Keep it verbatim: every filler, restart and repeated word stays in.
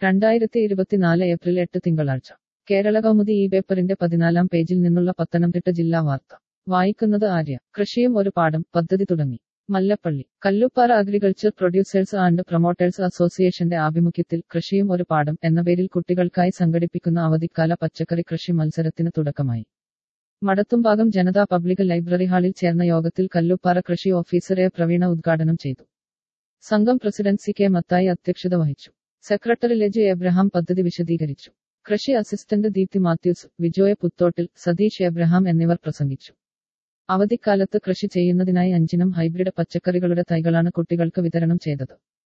രണ്ടായിരത്തി ഇരുപത്തിനാല് ഏപ്രിൽ എട്ട് തിങ്കളാഴ്ച കേരള കൗമുദി ഈ പേപ്പറിന്റെ പതിനാലാം പേജിൽ നിന്നുള്ള പത്തനംതിട്ട ജില്ലാ വാർത്ത വായിക്കുന്നത് ആര്യ. കൃഷിയും ഒരു പാഠം പദ്ധതി തുടങ്ങി. Mallappally. Kalluppara agriculture producers and promoters അസോസിയേഷന്റെ ആഭിമുഖ്യത്തിൽ കൃഷിയും ഒരു പാഠം എന്ന പേരിൽ കുട്ടികൾക്കായി സംഘടിപ്പിക്കുന്ന അവധിക്കാല പച്ചക്കറി കൃഷി മത്സരത്തിന് തുടക്കമായി. മടത്തുംഭാഗം ജനതാ പബ്ലിക് ലൈബ്രറി ഹാളിൽ ചേർന്ന യോഗത്തിൽ കല്ലുപ്പാറ കൃഷി ഓഫീസർ എ പ്രവീണ ഉദ്ഘാടനം ചെയ്തു. സംഘം പ്രസിഡന്റ് സി കെ മത്തായി അധ്യക്ഷത വഹിച്ചു. സെക്രട്ടറി ലെജു എബ്രഹാം പദ്ധതി വിശദീകരിച്ചു. കൃഷി അസിസ്റ്റന്റ് ദീപ്തി മാത്യൂസ്, വിജോയ് പുത്തോട്ടിൽ, സതീഷ് എബ്രഹാം എന്നിവർ പ്രസംഗിച്ചു. അവധിക്കാലത്ത് കൃഷി ചെയ്യുന്നതിനായി അഞ്ചിനം ഹൈബ്രിഡ് പച്ചക്കറികളുടെ തൈകളാണ് കുട്ടികൾക്ക് വിതരണം ചെയ്തത്.